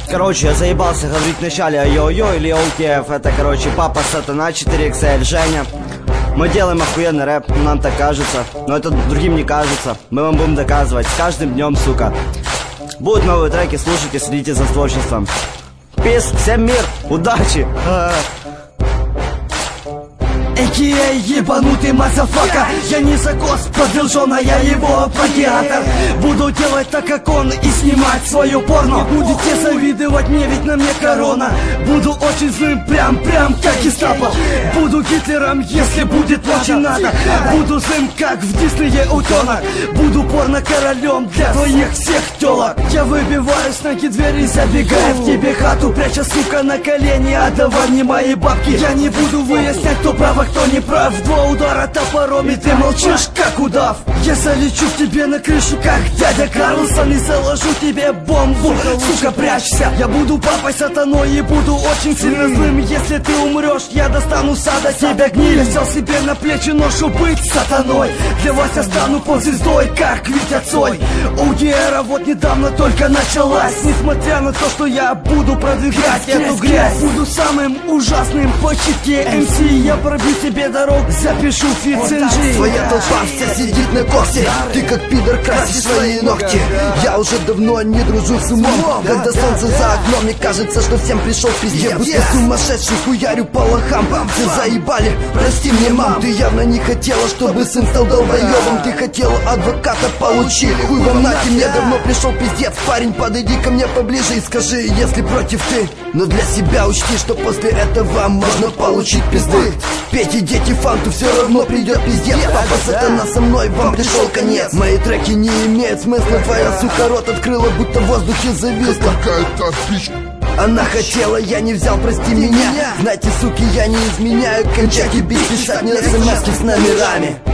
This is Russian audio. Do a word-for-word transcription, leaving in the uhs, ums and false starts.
Короче, я заебался говорить вначале йо-йо или ОКФ. Это, короче, папа Сатана, четыре икс эль, Женя. Мы делаем охуенный рэп, нам так кажется. Но это другим не кажется. Мы вам будем доказывать с каждым днем, сука. Будут новые треки, слушайте, следите за творчеством. Пис, всем мир, удачи. Экия ебанутый мазафака. Я не закос, подвержен, а я его плагиатор. Буду делать так, как он, и снимать свою порно. Будете завидовать мне, ведь на мне корона. Буду очень злым, прям-прям как гестапо. Буду Гитлером, если будет очень надо. Буду злым, как в Диснее утенок. Буду порно-королем для твоих всех телок. Я выбиваю с ноги двери, забегая в тебе хату, пряча, сука, на колени, отдавай мне мои бабки. Я не буду выяснять, кто прав, а кто не прав. Два удара топором, и ты молчишь, как удав. Я залечу к тебе на крышу, как дядя Карлсон, и заложу тебе бомбу. Сука, прячься. Я буду папой сатаной и буду очень сильно злым. Если ты умрешь, я достану сада тебя гниль. Я взял себе на плечи ношу быть сатаной. Для вас я стану позвездой, как Витя Цой. УГРа вот недавно только началась. Несмотря на то, что я буду продвигать эту грязь, буду самым ужасным по чите эм си. Я пробью тебе дорог, запишу фит с эн джи. Твоя толпа вся сидит на коксе. Ты как пидор красишь свои ногти. Я уже давно не дружу с умом. Когда солнце за окном, мне кажется, что всем пришел пиздец. Будто сумасшедший хуярю по лохам. Все заебали, прости мне, мам. Ты явно не хотела, чтобы сын стал долбоебом. Ты хотела адвоката, получи. Хуй вам нате, мне давно пришел пиздец. Парень, подойди ко мне поближе и скажи, если против ты. Но для себя учти, что после этого можно получить пизды. Пейте, дети, фанту, все равно придет пиздец. Папа Сатана со мной, вам пришел конец. Мои треки не имеют смысла. Твоя сука рот открыла, будто в воздухе зависла. Какая-то пища. Она хотела, я не взял, прости меня. Знаете, суки, я не изменяю. Кончайте бить, писать мне смс с номерами.